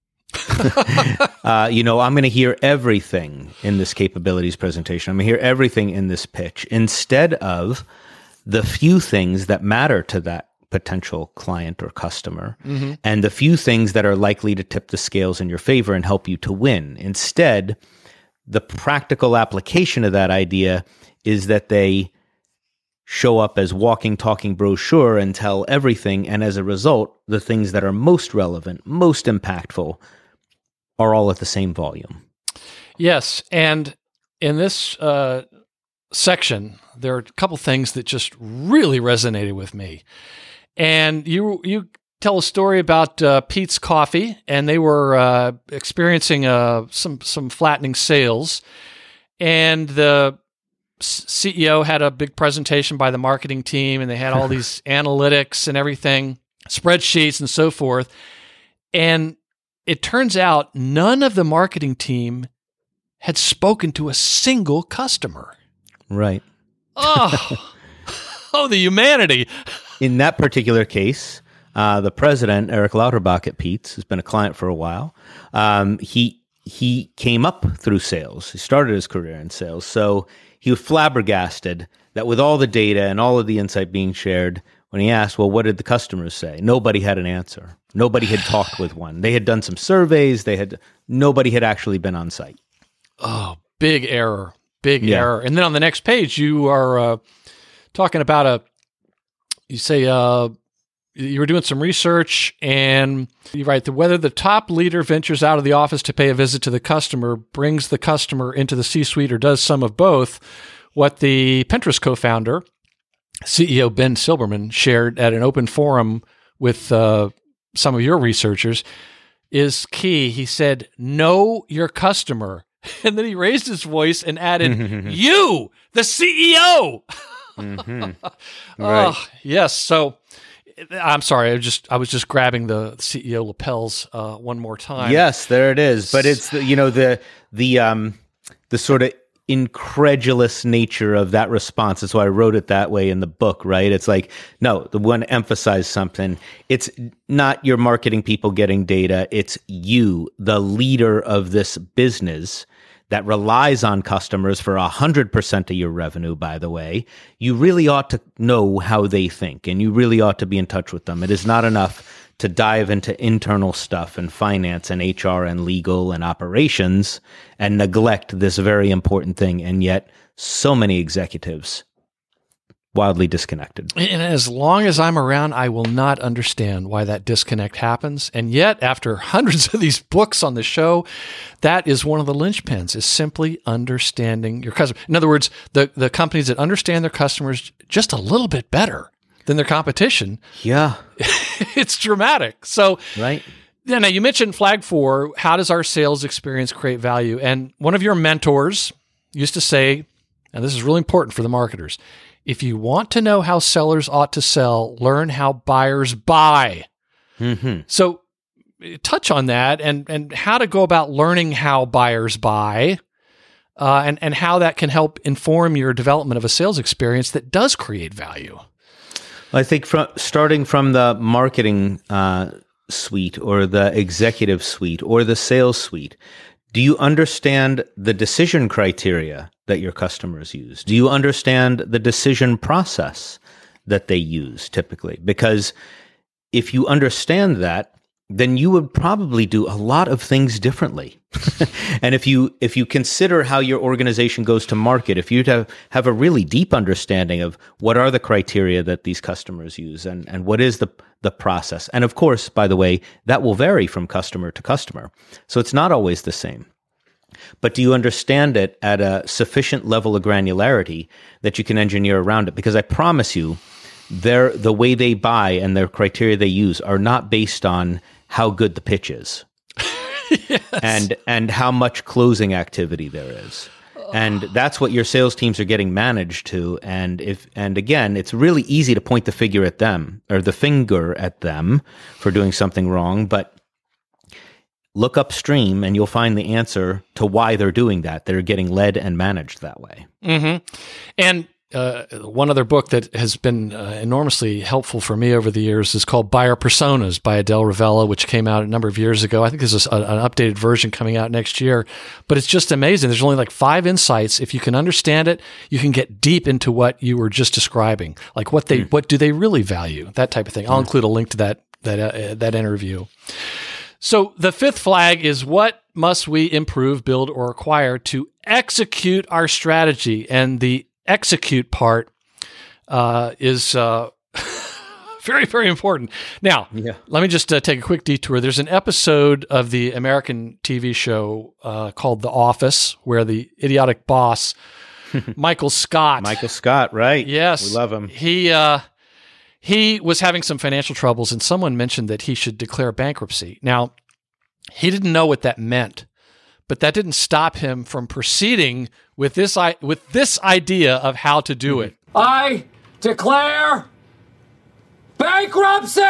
I'm going to hear everything in this capabilities presentation. I'm going to hear everything in this pitch instead of the few things that matter to that potential client or customer and the few things that are likely to tip the scales in your favor and help you to win. Instead, the practical application of that idea is that they show up as walking, talking brochure and tell everything. And as a result, the things that are most relevant, most impactful are all at the same volume. Yes. And in this section, there are a couple things that just really resonated with me. And you tell a story about Peet's Coffee, and they were experiencing some flattening sales. And the CEO had a big presentation by the marketing team, and they had all these analytics and everything, spreadsheets and so forth. And it turns out none of the marketing team had spoken to a single customer. Right. Oh, the humanity. In that particular case, the president, Eric Lauterbach at Peet's, has been a client for a while. He came up through sales. He started his career in sales. So he was flabbergasted that with all the data and all of the insight being shared, when he asked, well, what did the customers say? Nobody had an answer. Nobody had talked with one. They had done some surveys. Nobody had actually been on site. Oh, big error. Big error. And then on the next page, you are talking about you say you were doing some research, and you write that whether the top leader ventures out of the office to pay a visit to the customer, brings the customer into the C-suite, or does some of both, what the Pinterest co-founder, CEO Ben Silbermann, shared at an open forum with some of your researchers is key. He said, know your customer. And then he raised his voice and added, you, the CEO. Right. Oh, yes. So I'm sorry. I was just grabbing the CEO lapels one more time. Yes, there it is. But it's the sort of incredulous nature of that response. That's why I wrote it that way in the book, right? It's like, no, the one emphasize something. It's not your marketing people getting data. It's you, the leader of this business that relies on customers for 100% of your revenue, by the way. You really ought to know how they think, and you really ought to be in touch with them. It is not enough to dive into internal stuff and finance and HR and legal and operations and neglect this very important thing. And yet so many executives wildly disconnected. And as long as I'm around, I will not understand why that disconnect happens. And yet, after hundreds of these books on the show, that is one of the linchpins, is simply understanding your customer. In other words, the companies that understand their customers just a little bit better than their competition. Yeah. It's dramatic. So, right. Yeah, now you mentioned Flag 4, how does our sales experience create value? And one of your mentors used to say, and this is really important for the marketers, if you want to know how sellers ought to sell, learn how buyers buy. Mm-hmm. So touch on that and how to go about learning how buyers buy, and how that can help inform your development of a sales experience that does create value. I think starting from the marketing suite or the executive suite or the sales suite, do you understand the decision criteria that your customers use? Do you understand the decision process that they use typically? Because if you understand that, then you would probably do a lot of things differently. And if you consider how your organization goes to market, if you have a really deep understanding of what are the criteria that these customers use and what is the process. And of course, by the way, that will vary from customer to customer. So it's not always the same. But do you understand it at a sufficient level of granularity that you can engineer around it? Because I promise you, the way they buy and their criteria they use are not based on how good the pitch is. Yes. And how much closing activity there is. And that's what your sales teams are getting managed to. And again, it's really easy to point the finger at them for doing something wrong, but look upstream and you'll find the answer to why they're doing that. They're getting led and managed that way. Mm-hmm. And one other book that has been enormously helpful for me over the years is called Buyer Personas by Adele Ravella, which came out a number of years ago. I think there's an updated version coming out next year, but it's just amazing. There's only like 5 insights. If you can understand it, you can get deep into what you were just describing, like what do they really value, that type of thing. I'll include a link to that interview. So the 5th flag is, what must we improve, build, or acquire to execute our strategy? And the execute part is very, very important. Now, let me just take a quick detour. There's an episode of the American TV show called The Office, where the idiotic boss, Michael Scott, right? Yes. We love him. He was having some financial troubles, and someone mentioned that he should declare bankruptcy. Now, he didn't know what that meant, but that didn't stop him from proceeding with this idea of how to do it. I declare bankruptcy!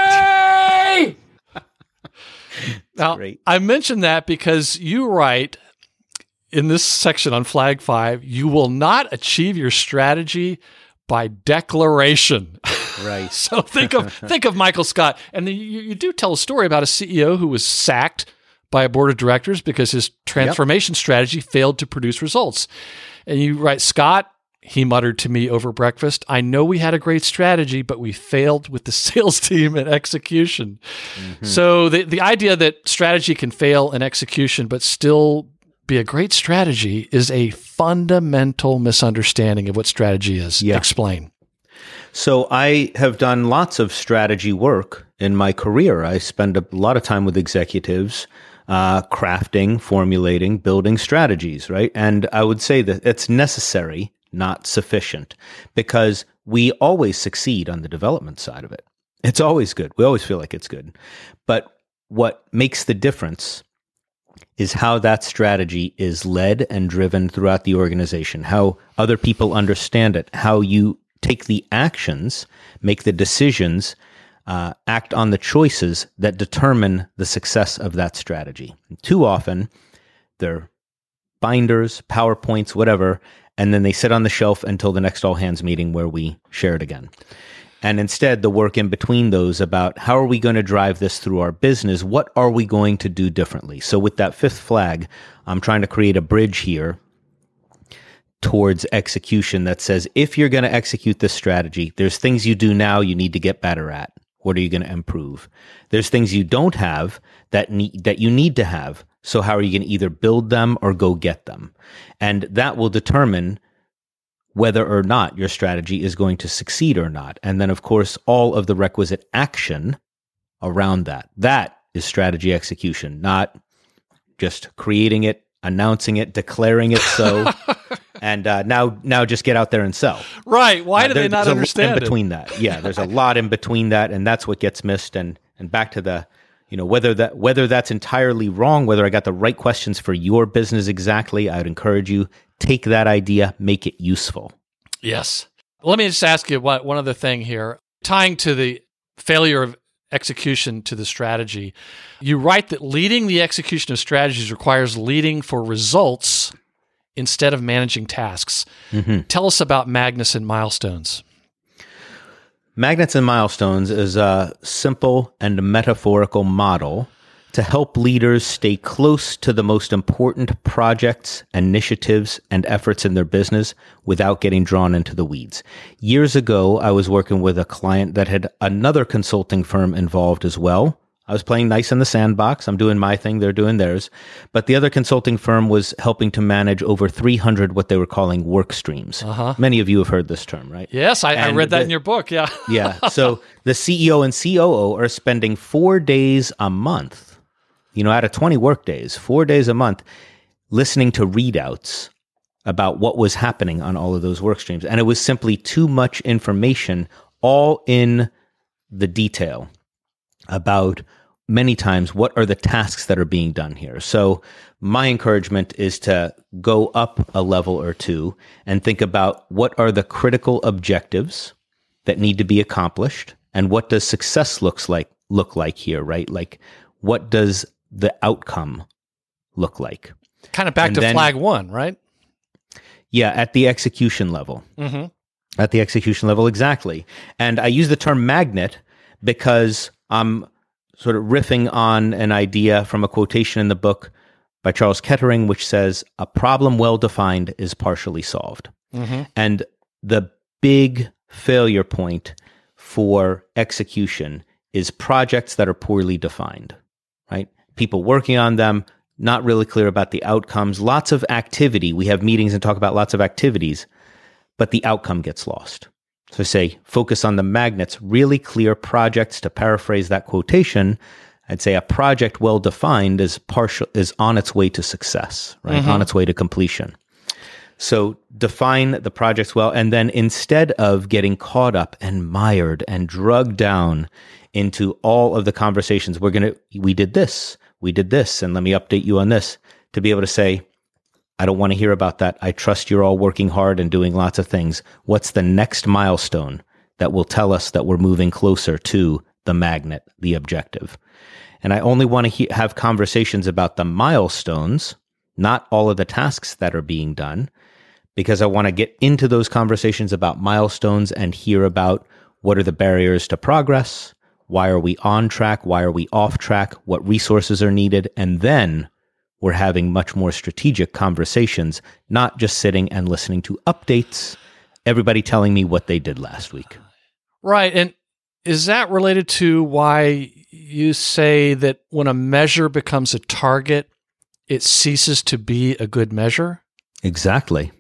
Now, great. I mentioned that because you write in this section on Flag 5, you will not achieve your strategy by declaration. Right. So think of Michael Scott. And you do tell a story about a CEO who was sacked by a board of directors because his transformation strategy failed to produce results. And you write, Scott, he muttered to me over breakfast, I know we had a great strategy, but we failed with the sales team and execution. Mm-hmm. So the idea that strategy can fail in execution, but still be a great strategy is a fundamental misunderstanding of what strategy is. Yeah. Explain. So I have done lots of strategy work in my career. I spend a lot of time with executives, crafting, formulating, building strategies, right? And I would say that it's necessary, not sufficient, because we always succeed on the development side of it. It's always good. We always feel like it's good. But what makes the difference is how that strategy is led and driven throughout the organization, how other people understand it, how you take the actions, make the decisions, act on the choices that determine the success of that strategy. And too often, they're binders, PowerPoints, whatever, and then they sit on the shelf until the next all-hands meeting where we share it again. And instead, the work in between those about how are we going to drive this through our business? What are we going to do differently? So with that 5th flag, I'm trying to create a bridge here towards execution that says, if you're going to execute this strategy, there's things you do now you need to get better at. What are you going to improve? There's things you don't have that you need to have. So how are you going to either build them or go get them? And that will determine whether or not your strategy is going to succeed or not. And then, of course, all of the requisite action around that. That is strategy execution, not just creating it, announcing it, declaring it so, and now just get out there and sell. Right. Why do they not understand in between that? Yeah, there's a lot in between that, and that's what gets missed. And back to the whether that's entirely wrong, whether I got the right questions for your business exactly, I would encourage you, take that idea, make it useful. Yes. Let me just ask you one other thing here. Tying to the failure of execution to the strategy, you write that leading the execution of strategies requires leading for results instead of managing tasks. Mm-hmm. Tell us about Magnets and Milestones. Magnets and Milestones is a simple and metaphorical model to help leaders stay close to the most important projects, initiatives, and efforts in their business without getting drawn into the weeds. Years ago, I was working with a client that had another consulting firm involved as well. I was playing nice in the sandbox. I'm doing my thing. They're doing theirs. But the other consulting firm was helping to manage over 300 what they were calling work streams. Uh-huh. Many of you have heard this term, right? Yes, I read that in your book. Yeah. Yeah. So the CEO and COO are spending 4 days a month, out of 20 work days, 4 days a month, listening to readouts about what was happening on all of those work streams. And it was simply too much information, all in the detail about many times what are the tasks that are being done here. So my encouragement is to go up a level or two and think about what are the critical objectives that need to be accomplished, and what does success look like here, right? Like, what does the outcome look like? Kind of back to flag one, right? Yeah, at the execution level. Mm-hmm. At the execution level, exactly. And I use the term magnet because I'm sort of riffing on an idea from a quotation in the book by Charles Kettering, which says, "A problem well defined is partially solved." Mm-hmm. And the big failure point for execution is projects that are poorly defined, right? People working on them, not really clear about the outcomes, lots of activity. We have meetings and talk about lots of activities, but the outcome gets lost. So say, focus on the magnets, really clear projects. To paraphrase that quotation, I'd say a project well defined is on its way to success, right? Mm-hmm. On its way to completion. So define the projects well, and then instead of getting caught up and mired and drugged down into all of the conversations, we did this, and let me update you on this, to be able to say, I don't want to hear about that. I trust you're all working hard and doing lots of things. What's the next milestone that will tell us that we're moving closer to the magnet, the objective? And I only want to have conversations about the milestones, not all of the tasks that are being done, because I want to get into those conversations about milestones and hear about what are the barriers to progress, why are we on track, why are we off track, what resources are needed, and then we're having much more strategic conversations, not just sitting and listening to updates, everybody telling me what they did last week. Right. And is that related to why you say that when a measure becomes a target, it ceases to be a good measure? Exactly.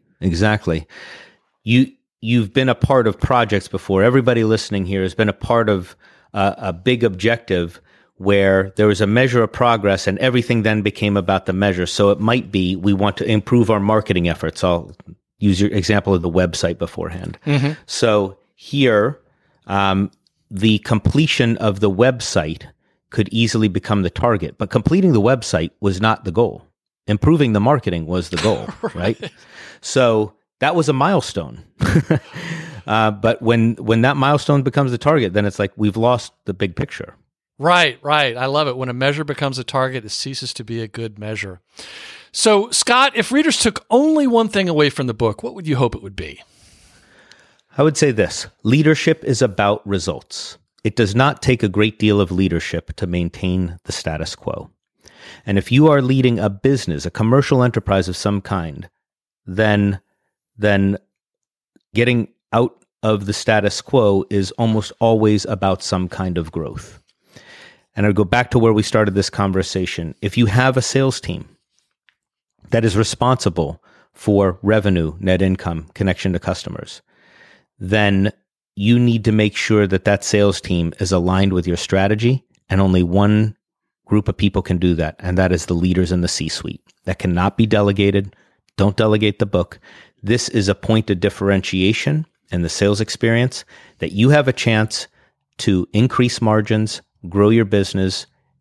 You've been a part of projects before. Everybody listening here has been a part of a big objective where there was a measure of progress and everything then became about the measure. So it might be we want to improve our marketing efforts. I'll use your example of the website beforehand. Mm-hmm. So here, the completion of the website could easily become the target, but completing the website was not the goal. Improving the marketing was the goal, right? So that was a milestone. But when that milestone becomes the target, then it's like we've lost the big picture. Right. I love it. When a measure becomes a target, it ceases to be a good measure. So, Scott, if readers took only one thing away from the book, what would you hope it would be? I would say this: leadership is about results. It does not take a great deal of leadership to maintain the status quo. And if you are leading a business, a commercial enterprise of some kind, then getting out of the status quo is almost always about some kind of growth. And I'll go back to where we started this conversation. If you have a sales team that is responsible for revenue, net income, connection to customers, then you need to make sure that that sales team is aligned with your strategy, and only one group of people can do that, and that is the leaders in the C-suite. That cannot be delegated. Don't delegate the book. This is a point of differentiation in the sales experience that you have a chance to increase margins, grow your business,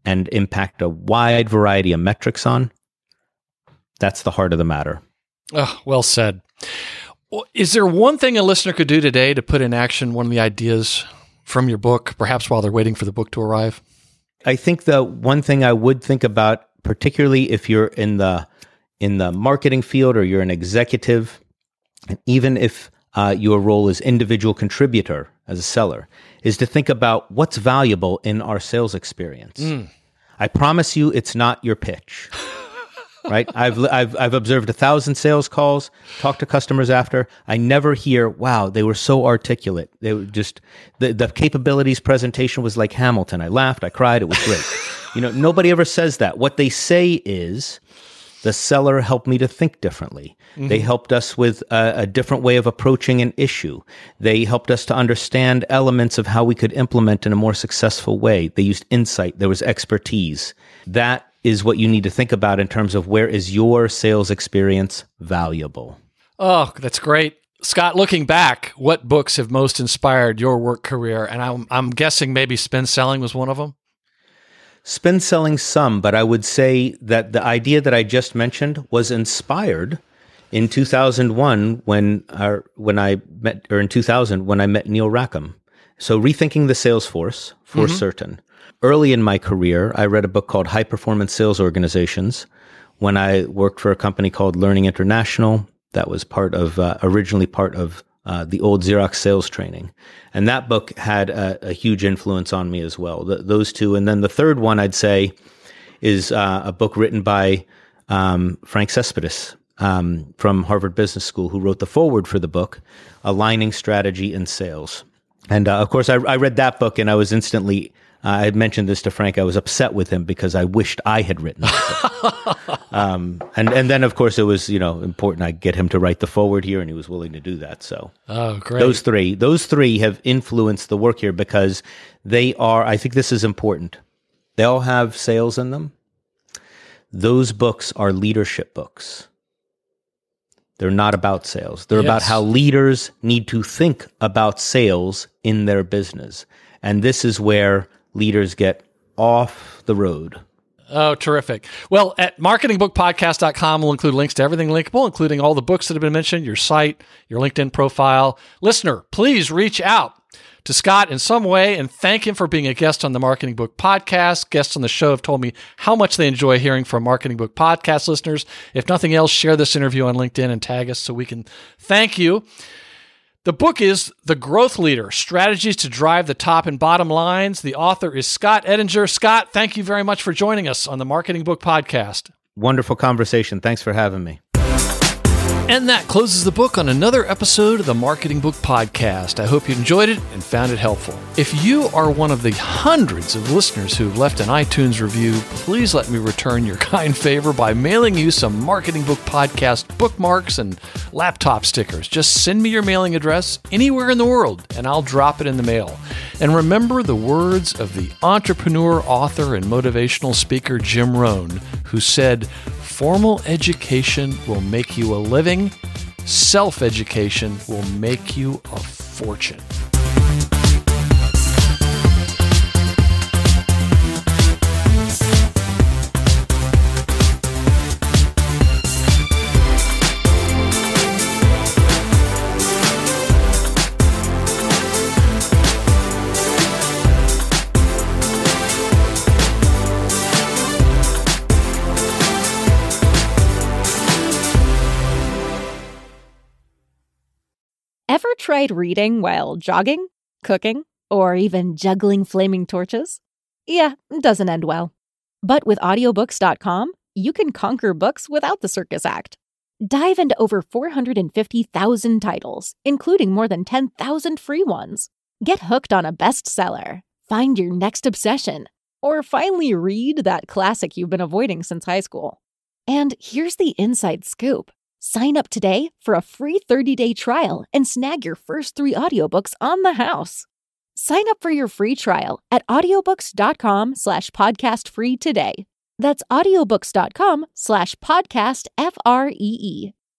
and impact a wide variety of metrics on, that's the heart of the matter. Oh, well said. Well, is there one thing a listener could do today to put in action one of the ideas from your book, perhaps while they're waiting for the book to arrive? I think the one thing I would think about, particularly if you're in the marketing field or you're an executive, and even if your role is individual contributor as a seller, is to think about what's valuable in our sales experience. I promise you, it's not your pitch. Right? I've observed 1,000 sales calls, talked to customers after. I never hear, wow, they were so articulate. They were just, the capabilities presentation was like Hamilton. I laughed, I cried, it was great. Nobody ever says that. What they say is, the seller helped me to think differently. Mm-hmm. They helped us with a different way of approaching an issue. They helped us to understand elements of how we could implement in a more successful way. They used insight. There was expertise. That is what you need to think about in terms of where is your sales experience valuable. Oh, that's great. Scott, looking back, what books have most inspired your work career? And I'm guessing maybe Spin Selling was one of them? Spin Selling some, but I would say that the idea that I just mentioned was inspired in 2001 when I met Neil Rackham. So rethinking the sales force for certain. Early in my career, I read a book called High Performance Sales Organizations when I worked for a company called Learning International that was originally part of the old Xerox sales training. And that book had a huge influence on me as well. Those two. And then the third one I'd say is a book written by Frank Cespedes from Harvard Business School, who wrote the foreword for the book, Aligning Strategy in Sales. And of course, I read that book and I was instantly... I had mentioned this to Frank. I was upset with him because I wished I had written it. And then, of course, it was important I get him to write the foreword here, and he was willing to do that. So, great. Those three have influenced the work here because they are. I think this is important. They all have sales in them. Those books are leadership books. They're not about sales. They're about how leaders need to think about sales in their business, and this is where leaders get off the road. Oh, terrific. Well, at marketingbookpodcast.com, we'll include links to everything linkable, including all the books that have been mentioned, your site, your LinkedIn profile. Listener, please reach out to Scott in some way and thank him for being a guest on the Marketing Book Podcast. Guests on the show have told me how much they enjoy hearing from Marketing Book Podcast listeners. If nothing else, share this interview on LinkedIn and tag us so we can thank you. The book is The Growth Leader, Strategies to Drive the Top and Bottom Lines. The author is Scott Ettinger. Scott, thank you very much for joining us on the Marketing Book Podcast. Wonderful conversation. Thanks for having me. And that closes the book on another episode of the Marketing Book Podcast. I hope you enjoyed it and found it helpful. If you are one of the hundreds of listeners who've left an iTunes review, please let me return your kind favor by mailing you some Marketing Book Podcast bookmarks and laptop stickers. Just send me your mailing address anywhere in the world, and I'll drop it in the mail. And remember the words of the entrepreneur, author, and motivational speaker Jim Rohn, who said, "Formal education will make you a living. Self-education will make you a fortune." Ever tried reading while jogging, cooking, or even juggling flaming torches? Yeah, it doesn't end well. But with audiobooks.com, you can conquer books without the circus act. Dive into over 450,000 titles, including more than 10,000 free ones. Get hooked on a bestseller, find your next obsession, or finally read that classic you've been avoiding since high school. And here's the inside scoop. Sign up today for a free 30-day trial and snag your first 3 audiobooks on the house. Sign up for your free trial at audiobooks.com/podcastfree today. That's audiobooks.com/podcastfree.